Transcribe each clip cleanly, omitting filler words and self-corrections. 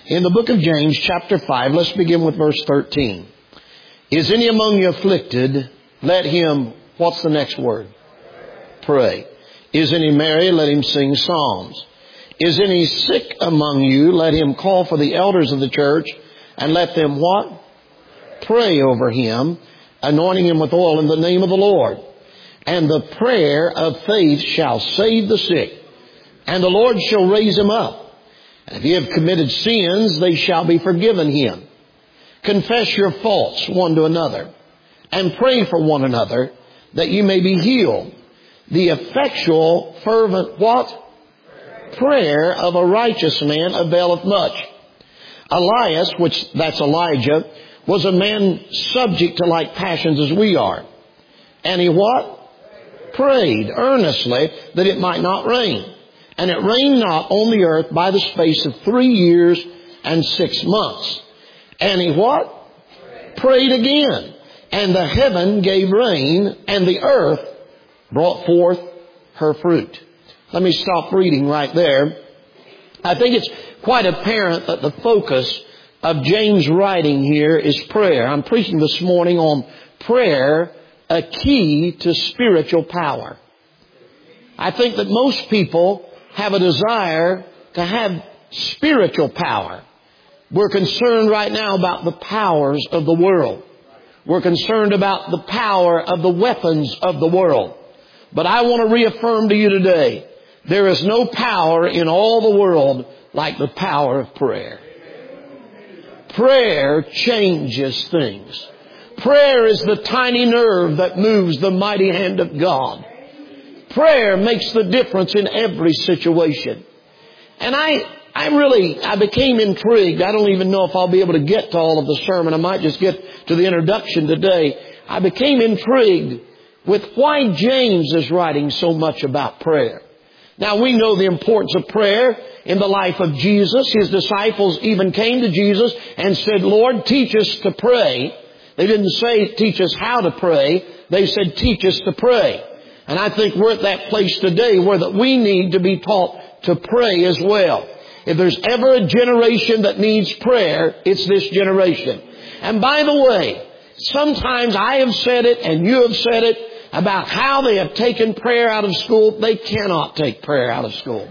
In the book of James, chapter 5, let's begin with verse 13. Is any among you afflicted? Let him, what's the next word? Pray. Is any merry? Let him sing psalms. Is any sick among you? Let him call for the elders of the church and let them what? Pray over him, anointing him with oil in the name of the Lord. And the prayer of faith shall save the sick, and the Lord shall raise him up. And if ye have committed sins, they shall be forgiven him. Confess your faults one to another, and pray for one another, that you may be healed. The effectual, fervent, what? Prayer of a righteous man availeth much. Elias, which that's Elijah, was a man subject to like passions as we are. And he what? Prayed earnestly that it might not rain. And it rained not on the earth by the space of 3 years and 6 months. And he what? Prayed again. And the heaven gave rain, and the earth brought forth her fruit. Let me stop reading right there. I think it's quite apparent that the focus of James' writing here is prayer. I'm preaching this morning on prayer, a key to spiritual power. I think that most people have a desire to have spiritual power. We're concerned right now about the powers of the world. We're concerned about the power of the weapons of the world. But I want to reaffirm to you today, there is no power in all the world like the power of prayer. Prayer changes things. Prayer is the tiny nerve that moves the mighty hand of God. Prayer makes the difference in every situation. And I became intrigued. I don't even know if I'll be able to get to all of the sermon. I might just get to the introduction today. I became intrigued with why James is writing so much about prayer. Now, we know the importance of prayer in the life of Jesus. His disciples even came to Jesus and said, Lord, teach us to pray. They didn't say teach us how to pray. They said teach us to pray. And I think we're at that place today where that we need to be taught to pray as well. If there's ever a generation that needs prayer, it's this generation. And by the way, sometimes I have said it and you have said it about how they have taken prayer out of school. They cannot take prayer out of school.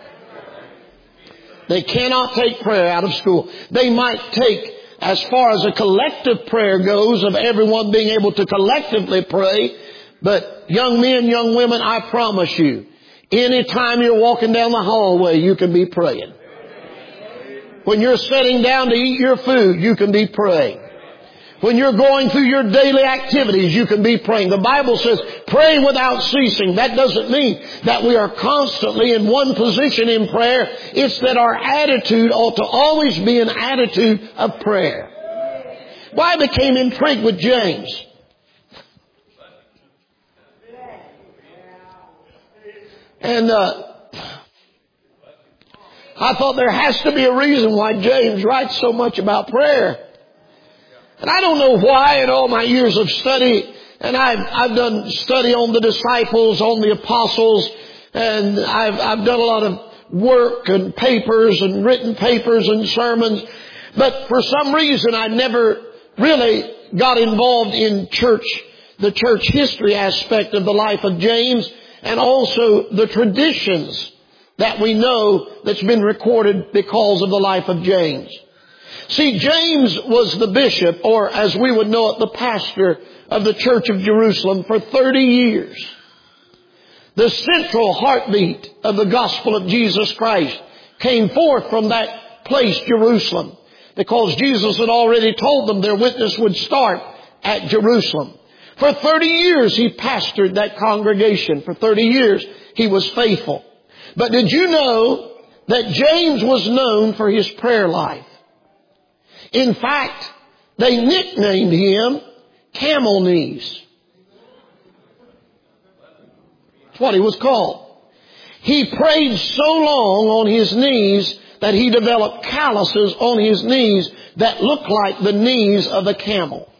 They cannot take prayer out of school. They might take, as far as a collective prayer goes, of everyone being able to collectively pray. But young men, young women, I promise you, anytime you're walking down the hallway, you can be praying. When you're sitting down to eat your food, you can be praying. When you're going through your daily activities, you can be praying. The Bible says, pray without ceasing. That doesn't mean that we are constantly in one position in prayer. It's that our attitude ought to always be an attitude of prayer. Well, I became intrigued with James. And I thought there has to be a reason why James writes so much about prayer. And I don't know why in all my years of study, and I've done study on the disciples, on the apostles, and I've done a lot of work and papers and written papers and sermons. But for some reason I never really got involved in the church history aspect of the life of James, and also the traditions that we know that's been recorded because of the life of James. See, James was the bishop, or as we would know it, the pastor of the Church of Jerusalem for 30 years. The central heartbeat of the gospel of Jesus Christ came forth from that place, Jerusalem, because Jesus had already told them their witness would start at Jerusalem. For 30 years he pastored that congregation. For 30 years he was faithful. But did you know that James was known for his prayer life? In fact, they nicknamed him Camel Knees. That's what he was called. He prayed so long on his knees that he developed calluses on his knees that looked like the knees of a camel.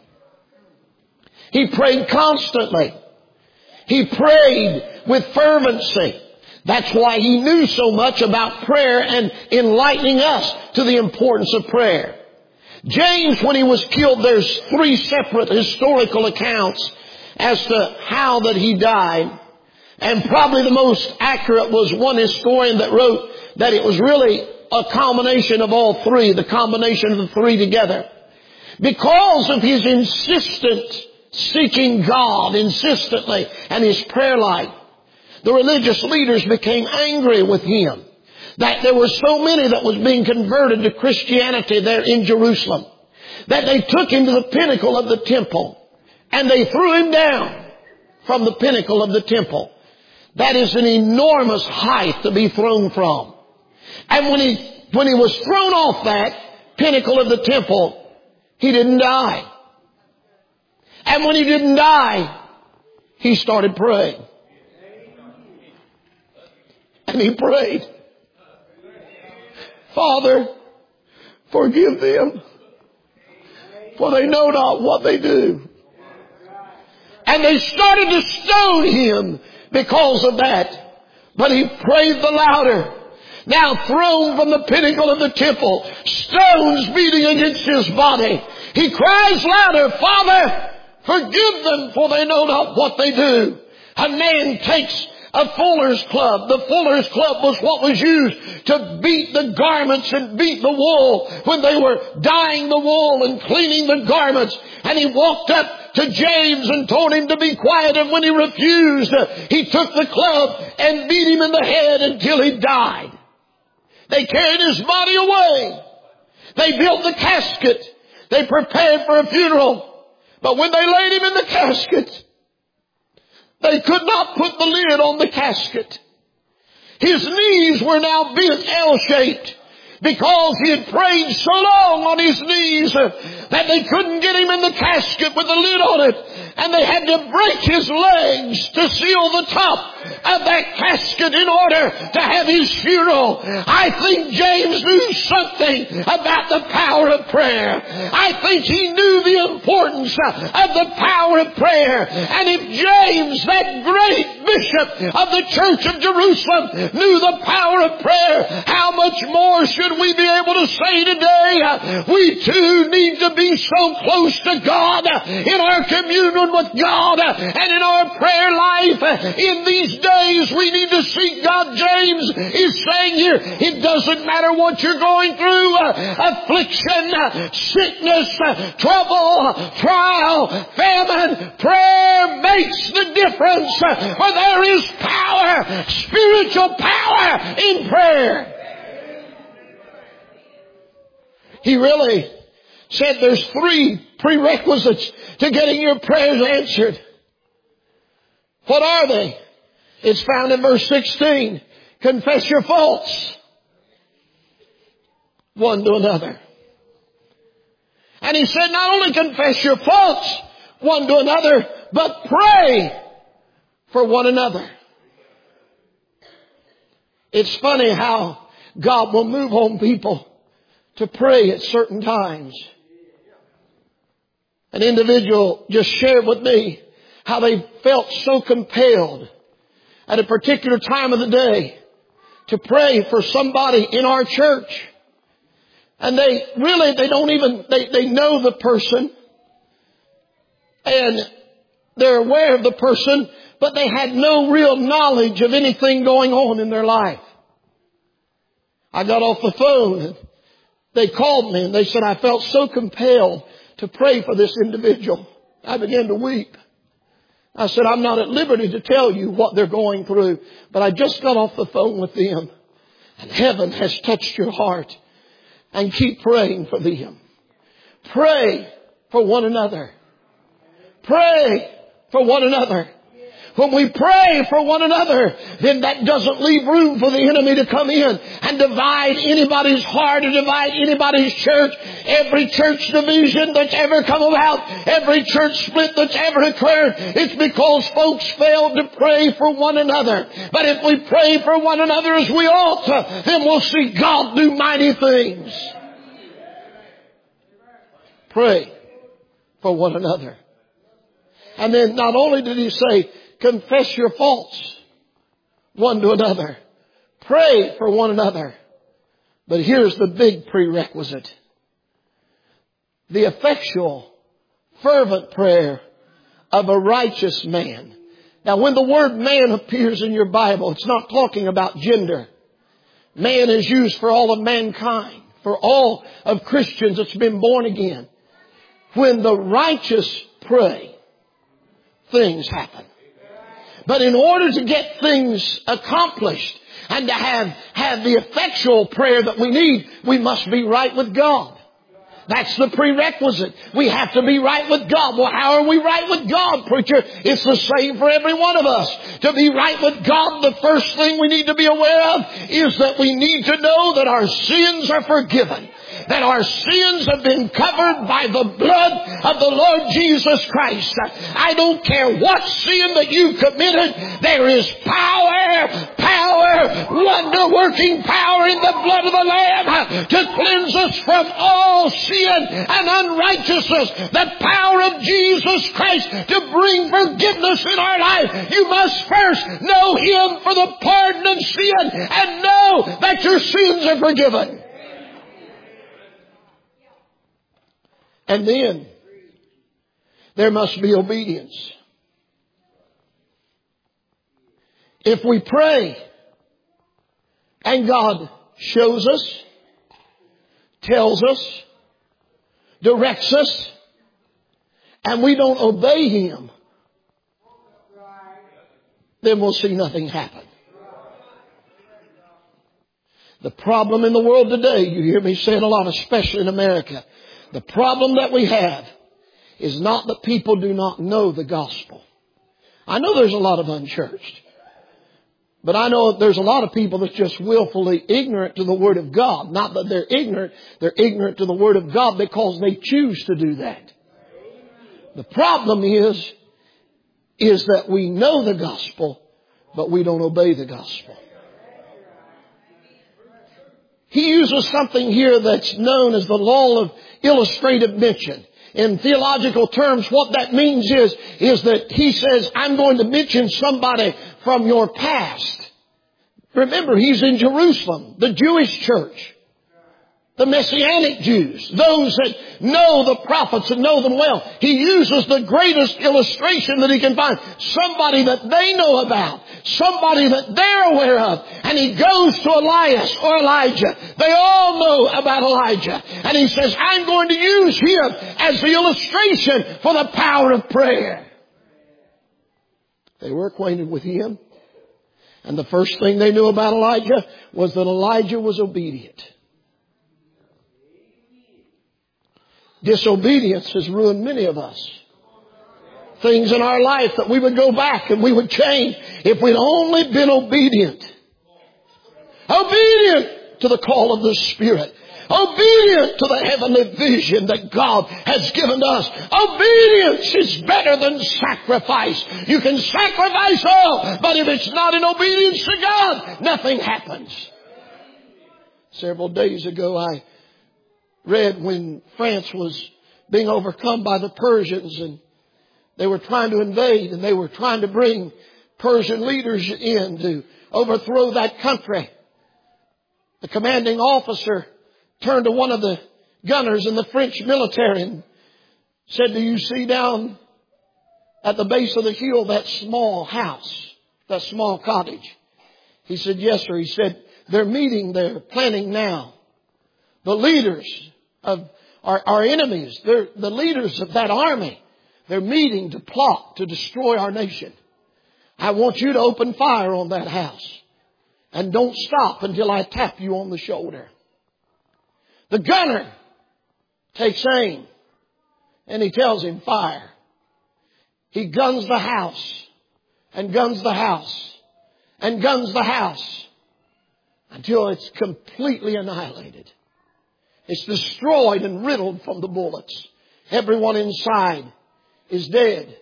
He prayed constantly. He prayed with fervency. That's why he knew so much about prayer and enlightening us to the importance of prayer. James, when he was killed, there's 3 separate historical accounts as to how that he died. And probably the most accurate was one historian that wrote that it was really a combination of all 3, the combination of the 3 together. Because of his insistent seeking God insistently and his prayer life, the religious leaders became angry with him. That there were so many that was being converted to Christianity there in Jerusalem, that they took him to the pinnacle of the temple and they threw him down from the pinnacle of the temple. That is an enormous height to be thrown from. And when he was thrown off that pinnacle of the temple, he didn't die. And when he didn't die, he started praying. And he prayed, Father, forgive them, for they know not what they do. And they started to stone him because of that. But he prayed the louder. Now thrown from the pinnacle of the temple, stones beating against his body, he cries louder, Father, forgive them, for they know not what they do. A man takes a fuller's club. The fuller's club was what was used to beat the garments and beat the wool when they were dyeing the wool and cleaning the garments. And he walked up to James and told him to be quiet. And when he refused, he took the club and beat him in the head until he died. They carried his body away. They built the casket. They prepared for a funeral. But when they laid him in the casket, they could not put the lid on the casket. His knees were now bent L-shaped because he had prayed so long on his knees that they couldn't get him in the casket with the lid on it. And they had to break his legs to seal the top of that casket in order to have his funeral. I think James knew something about the power of prayer. I think he knew the importance of the power of prayer. And if James, that great bishop of the church of Jerusalem, knew the power of prayer, how much more should we be able to say today? We too need to be so close to God in our communion with God and in our prayer life. In these days we need to seek God. James is saying here, it doesn't matter what you're going through, affliction, sickness, trouble, trial, famine, prayer makes the difference. For there is power, spiritual power in prayer. He really said there's 3 prerequisites to getting your prayers answered. What are they? It's found in verse 16. Confess your faults one to another. And he said not only confess your faults one to another, but pray for one another. It's funny how God will move on people to pray at certain times. An individual just shared with me how they felt so compelled at a particular time of the day to pray for somebody in our church. And they know the person and they're aware of the person, but they had no real knowledge of anything going on in their life. I got off the phone and they called me and they said, I felt so compelled to pray for this individual. I began to weep. I said, I'm not at liberty to tell you what they're going through, but I just got off the phone with them and heaven has touched your heart, and keep praying for them. Pray for one another. Pray for one another. When we pray for one another, then that doesn't leave room for the enemy to come in and divide anybody's heart or divide anybody's church. Every church division that's ever come about, every church split that's ever occurred, it's because folks failed to pray for one another. But if we pray for one another as we ought to, then we'll see God do mighty things. Pray for one another. And then not only did he say, confess your faults one to another. Pray for one another. But here's the big prerequisite. The effectual, fervent prayer of a righteous man. Now, when the word man appears in your Bible, it's not talking about gender. Man is used for all of mankind, for all of Christians that's been born again. When the righteous pray, things happen. But in order to get things accomplished and to have the effectual prayer that we need, we must be right with God. That's the prerequisite. We have to be right with God. Well, how are we right with God, preacher? It's the same for every one of us. To be right with God, the first thing we need to be aware of is that we need to know that our sins are forgiven. That our sins have been covered by the blood of the Lord Jesus Christ. I don't care what sin that you've committed. There is wonder-working power in the blood of the Lamb to cleanse us from all sin and unrighteousness. The power of Jesus Christ to bring forgiveness in our life. You must first know Him for the pardon of sin and know that your sins are forgiven. And then there must be obedience. If we pray and God shows us, tells us, directs us, and we don't obey Him, then we'll see nothing happen. The problem in the world today, you hear me say it a lot, especially in America, the problem that we have is not that people do not know the gospel. I know there's a lot of unchurched. But I know there's a lot of people that's just willfully ignorant to the Word of God. Not that they're ignorant to the Word of God because they choose to do that. The problem is that we know the gospel, but we don't obey the gospel. He uses something here that's known as the law of illustrative mention. In theological terms, what that means is that he says, I'm going to mention somebody from your past. Remember, he's in Jerusalem, the Jewish church, the Messianic Jews, those that know the prophets and know them well. He uses the greatest illustration that he can find. Somebody that they know about. Somebody that they're aware of. And he goes to Elias or Elijah. They all know about Elijah. And he says, I'm going to use him as the illustration for the power of prayer. They were acquainted with him. And the first thing they knew about Elijah was that Elijah was obedient. Disobedience has ruined many of us. Things in our life that we would go back and we would change if we'd only been obedient. Obedient to the call of the Spirit. Obedient to the heavenly vision that God has given us. Obedience is better than sacrifice. You can sacrifice all, but if it's not in obedience to God, nothing happens. Several days ago, I read when France was being overcome by the Persians and they were trying to invade and they were trying to bring Persian leaders in to overthrow that country. The commanding officer turned to one of the gunners in the French military and said, do you see down at the base of the hill that small house, that small cottage? He said, yes, sir. He said, they're meeting there, planning now. The leaders of our enemies, they're the leaders of that army. They're meeting to plot to destroy our nation. I want you to open fire on that house. And don't stop until I tap you on the shoulder. The gunner takes aim and he tells him fire. He guns the house and guns the house and guns the house until it's completely annihilated. It's destroyed and riddled from the bullets. Everyone inside is dead.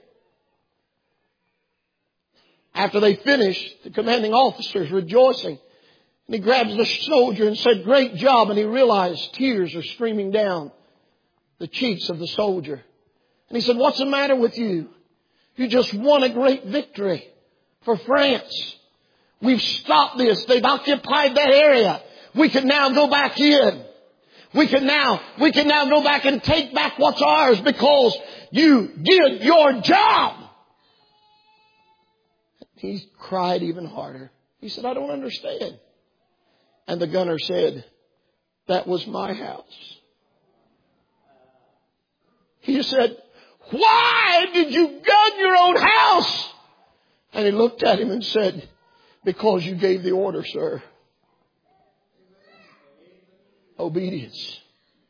After they finish, the commanding officer is rejoicing. And he grabs the soldier and said, great job. And he realized tears are streaming down the cheeks of the soldier. And he said, what's the matter with you? You just won a great victory for France. We've stopped this. They've occupied that area. We can now go back in. We can now go back and take back what's ours because you did your job. He cried even harder. He said, I don't understand. And the gunner said, that was my house. He said, why did you gun your own house? And he looked at him and said, because you gave the order, sir. Obedience.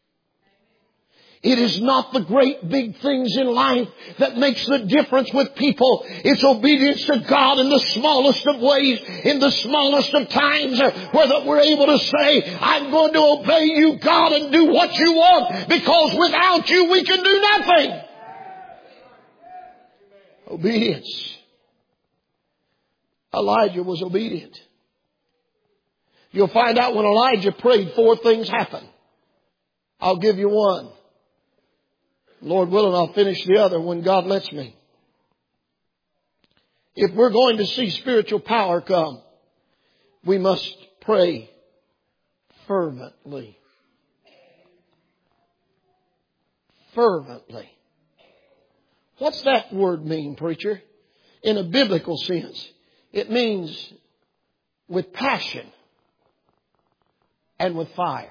It is not the great big things in life that makes the difference with people. It's obedience to God in the smallest of ways, in the smallest of times, where that we're able to say, I'm going to obey you, God, and do what you want, because without you we can do nothing. Obedience. Elijah was obedient. You'll find out when Elijah prayed, 4 things happened. I'll give you one. Lord willing, I'll finish the other when God lets me. If we're going to see spiritual power come, we must pray fervently. Fervently. What's that word mean, preacher? In a biblical sense, it means with passion and with fire.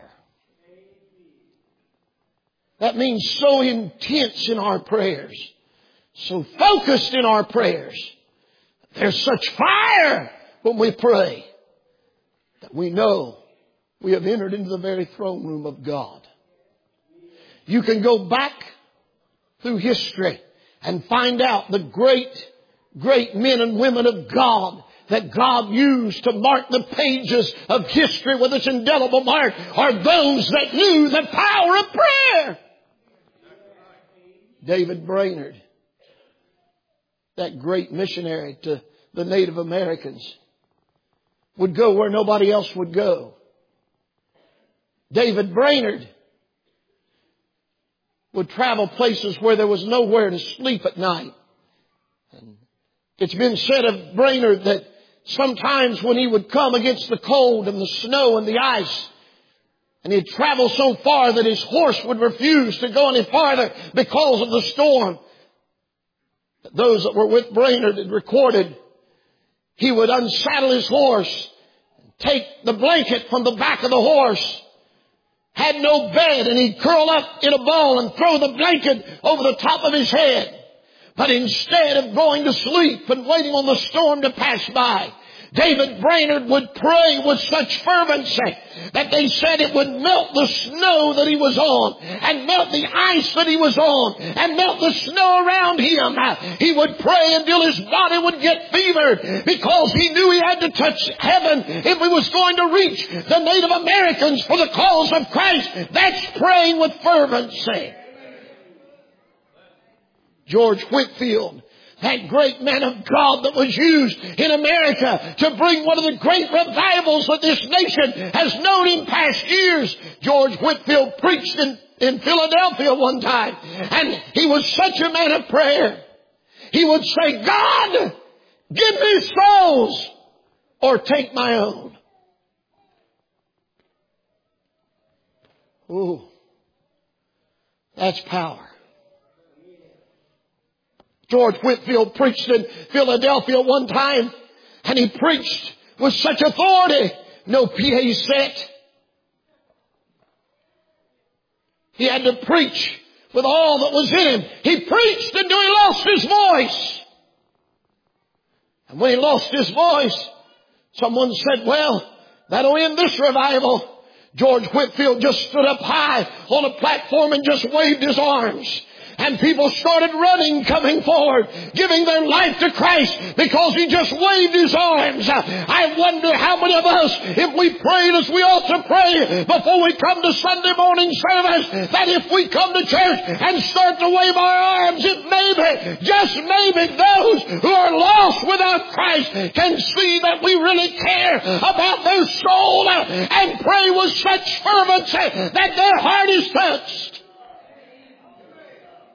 That means so intense in our prayers, so focused in our prayers. There's such fire when we pray that we know we have entered into the very throne room of God. You can go back through history and find out the great men and women of God that God used to mark the pages of history with its indelible mark are those that knew the power of prayer. David Brainerd, that great missionary to the Native Americans, would go where nobody else would go. David Brainerd would travel places where there was nowhere to sleep at night. And it's been said of Brainerd that sometimes when he would come against the cold and the snow and the ice, and he'd travel so far that his horse would refuse to go any farther because of the storm. Those that were with Brainerd had recorded he would unsaddle his horse, take the blanket from the back of the horse, had no bed, and he'd curl up in a ball and throw the blanket over the top of his head. But instead of going to sleep and waiting on the storm to pass by, David Brainerd would pray with such fervency that they said it would melt the snow that he was on, and melt the ice that he was on, and melt the snow around him. He would pray until his body would get fevered, because he knew he had to touch heaven if he was going to reach the Native Americans for the cause of Christ. That's praying with fervency. George Whitefield, that great man of God that was used in America to bring one of the great revivals that this nation has known in past years. George Whitefield preached in Philadelphia one time, and he was such a man of prayer. He would say, God, give me souls or take my own. Ooh, that's power. George Whitefield preached in Philadelphia one time, and he preached with such authority. No PA set. He had to preach with all that was in him. He preached until he lost his voice. And when he lost his voice, someone said, well, that'll end this revival. George Whitefield just stood up high on a platform and just waved his arms. And people started running, coming forward, giving their life to Christ because he just waved his arms. I wonder how many of us, if we prayed as we ought to pray before we come to Sunday morning service, that if we come to church and start to wave our arms, it maybe, just maybe, those who are lost without Christ can see that we really care about their soul and pray with such fervency that their heart is touched.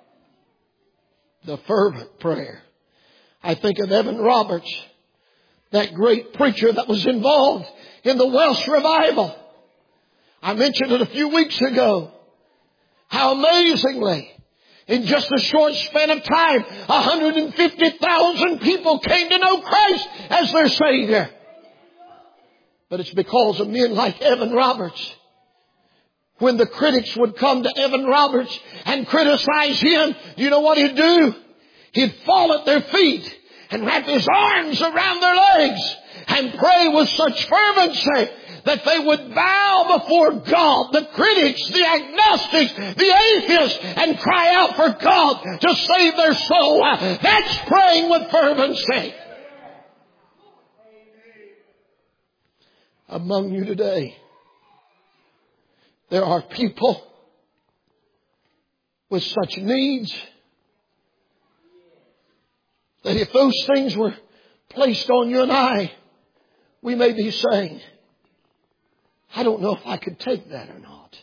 The fervent prayer. I think of Evan Roberts, that great preacher that was involved in the Welsh revival. I mentioned it a few weeks ago. How amazingly, in just a short span of time, 150,000 people came to know Christ as their Savior. But it's because of men like Evan Roberts. When the critics would come to Evan Roberts and criticize him, you know what he'd do? He'd fall at their feet and wrap his arms around their legs and pray with such fervency that they would bow before God, the critics, the agnostics, the atheists, and cry out for God to save their soul. That's praying with fervency. Among you today, there are people with such needs that if those things were placed on you and I, we may be saying, I don't know if I could take that or not.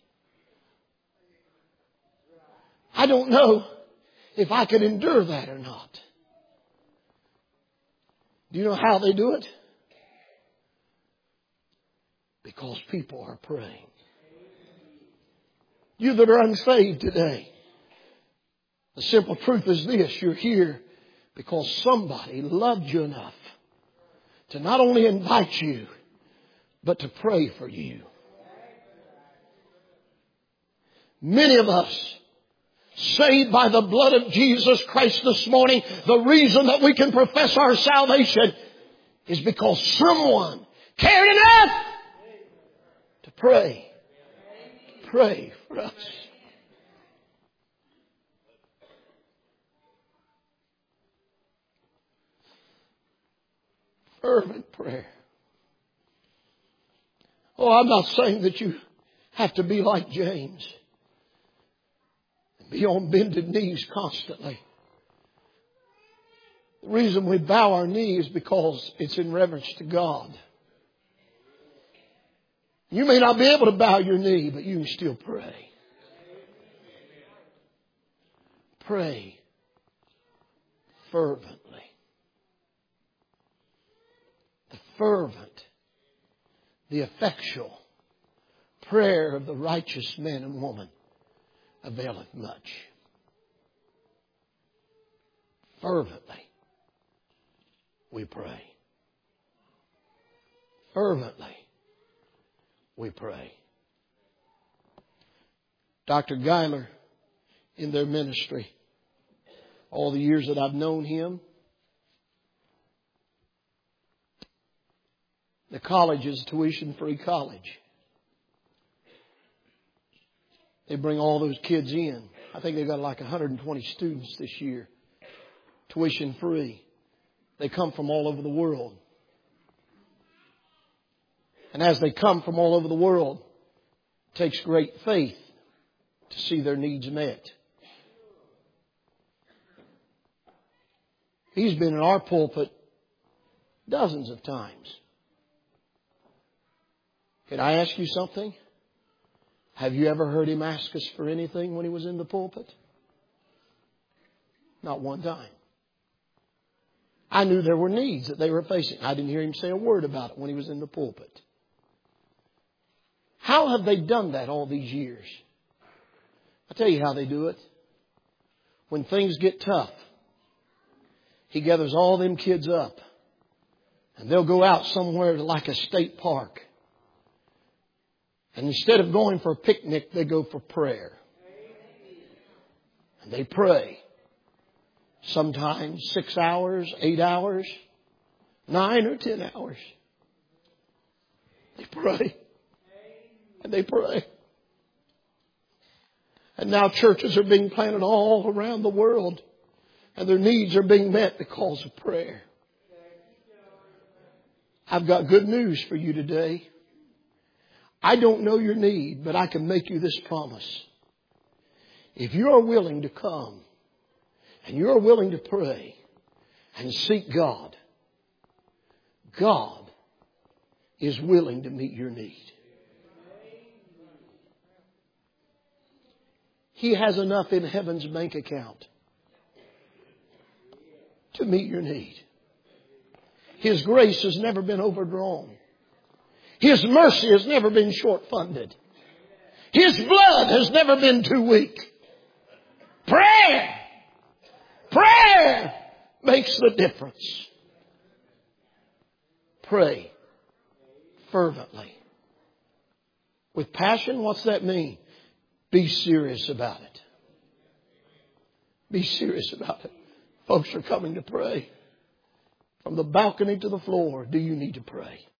I don't know if I could endure that or not. Do you know how they do it? Because people are praying. You that are unsaved today, the simple truth is this: you're here because somebody loved you enough to not only invite you, but to pray for you. Many of us, saved by the blood of Jesus Christ this morning, the reason that we can profess our salvation is because someone cared enough to pray. Pray for us. Fervent prayer. Oh, I'm not saying that you have to be like James and be on bended knees constantly. The reason we bow our knees is because it's in reverence to God. You may not be able to bow your knee, but you can still pray. Pray fervently. The fervent, the effectual prayer of the righteous man and woman availeth much. Fervently, we pray. Fervently, we pray. Dr. Geiler, in their ministry, all the years that I've known him, the college is a tuition-free college. They bring all those kids in. I think they've got like 120 students this year. Tuition-free. They come from all over the world. And as they come from all over the world, it takes great faith to see their needs met. He's been in our pulpit dozens of times. Can I ask you something? Have you ever heard him ask us for anything when he was in the pulpit? Not one time. I knew there were needs that they were facing. I didn't hear him say a word about it when he was in the pulpit. How have they done that all these years? I'll tell you how they do it. When things get tough, he gathers all them kids up and they'll go out somewhere to like a state park. And instead of going for a picnic, they go for prayer. And they pray. Sometimes 6 hours, 8 hours, 9 or 10 hours. They pray. And they pray. And now churches are being planted all around the world. And their needs are being met because of prayer. I've got good news for you today. I don't know your need, but I can make you this promise. If you are willing to come and you are willing to pray and seek God, God is willing to meet your need. He has enough in heaven's bank account to meet your need. His grace has never been overdrawn. His mercy has never been short-funded. His blood has never been too weak. Prayer makes the difference. Pray fervently. With passion, what's that mean? Be serious about it. Be serious about it. Folks are coming to pray. From the balcony to the floor, do you need to pray?